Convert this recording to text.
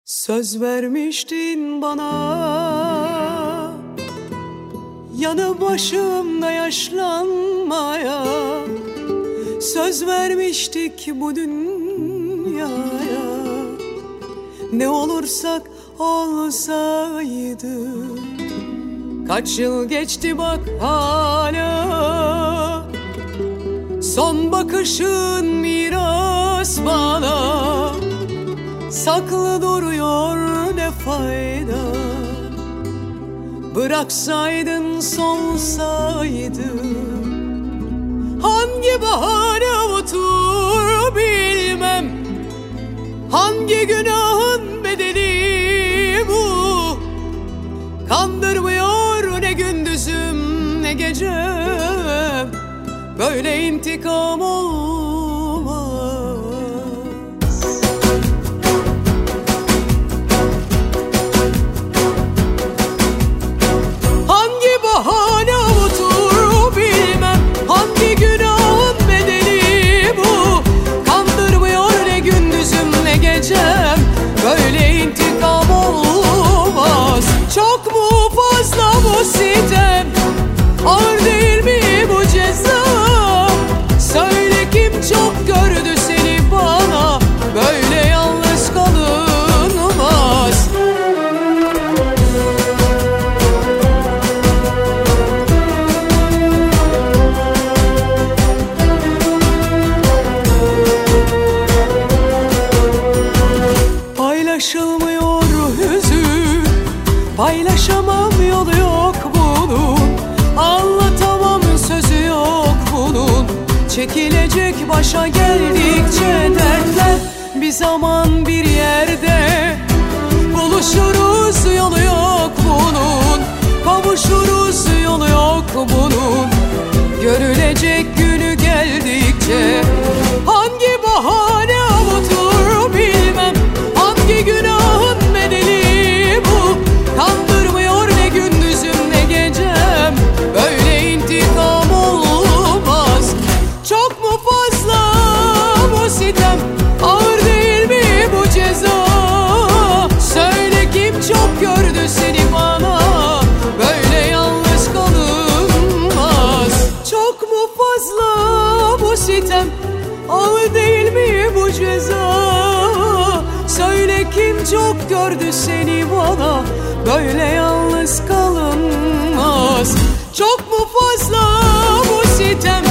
Söz vermiştin bana, yanı başımda yaşlanmaya. Söz vermiştik bu dünyaya, ne olursak olsaydı. Kaç yıl geçti bak hala, son bakışın miras bana. Saklı duruyor ne fayda, bıraksaydın solsaydı. Hangi bahane avutur bilmem, hangi günahın bedeli bu. Kandırmıyor ne gündüzüm ne gecem, böyle intikam olmaz. Hangi bahane avutur bilmem, hangi günahın bedeli bu. Kandırmıyor ne gündüzüm ne gecem, böyle intikam olmaz. Çok mu fazla bu sitem, ağır değil mi bu ceza? Söyle kim çok gördü seni bana, böyle yalnız kalınmaz. Paylaşılmıyor hüzün, paylaşamam yolu yok bunun. Anlatamam sözü yok bunun. Çekilecek başa geldikçe dertler, bir zaman bir yerde buluşuruz, yolu yok bunun. Kavuşuruz, yolu yok bunun. Görülecek günü geldikçe. Hangi bahane avutur bilmem, hangi günahın bedeli bu. Kandırmıyor ne gündüzüm ne gecem, böyle intikam olmaz. Çok mu fazla bu sitem, ağır değil mi bu ceza? Söyle kim çok gördü seni bana, böyle yalnız kalınmaz. Çok mu fazla bu sitem, ağır değil mi bu ceza? Söyle kim çok gördü seni bana, böyle yalnız kalınmaz. Çok mu fazla bu sitem,